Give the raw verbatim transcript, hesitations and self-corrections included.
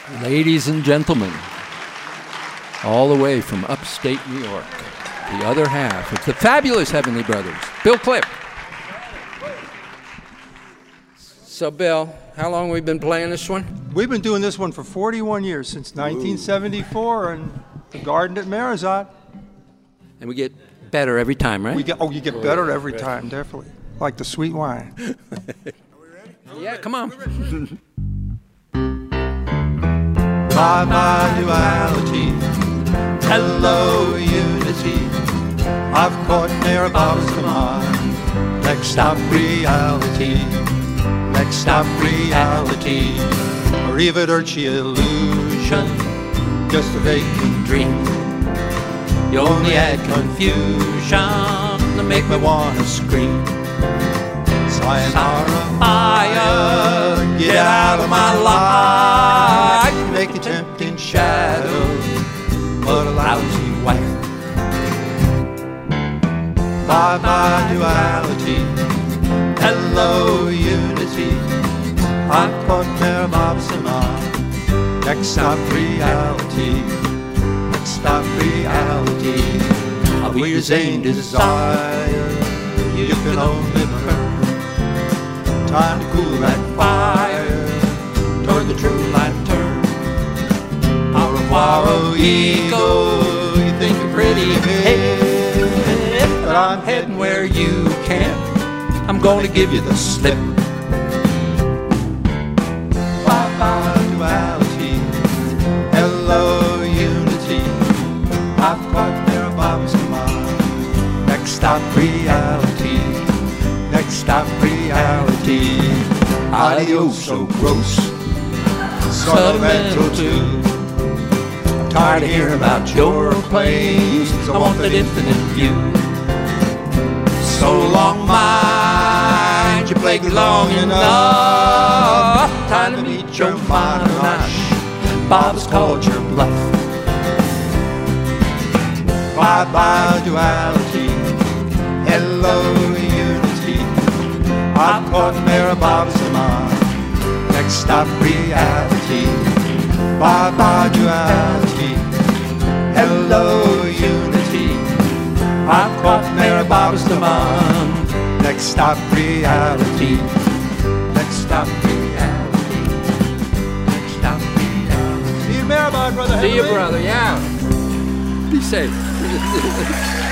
Ladies and gentlemen, all the way from upstate New York, the other half of the fabulous Heavenly Brothers, Bill Cliff. So, Bill, how long have we been playing this one? We've been doing this one for forty-one years, since nineteen seventy-four, and the Garden at Marizot. And we get better every time, right? We get, oh, you get better every time, definitely. Like the sweet wine. Are we ready? Yeah, come on. Bye-bye duality, hello unity. I've caught Mary Bob's command. Next stop reality, next stop reality. Arrivederci illusion, just a vacant dream. You only add confusion to make me wanna scream. Sayonara, fire, get out of my life. Make a tempting shadow, but a lousy wife. Bye-bye duality, hello unity. I've caught Mary Bob's command. Next stop reality, next stop reality. A weird vain desire, you can only burn. Time to cool that fire, toward the true light turn. Au revoir, oh ego, you think you're pretty hip, but I'm heading where you can't. I'm gonna give you the slip. Bye-bye duality, hello unity. I've caught Mary Bob's command. Next stop reality, next stop reality. Adios, so gross, sentimental too. I'm tired of hearing about your plays, I want that infinite view. So long, mind, you played long enough. Time to meet your Mononosh, Bob's called your bluff. Bye-bye duality, hello unity. I've caught Mary Bob's command. Next stop reality, bye-bye duality, hello unity. I've caught Mary Bob's command. Next stop reality, next stop reality, next stop reality. See you, Mary Bob, brother. See you, brother, yeah. Be safe.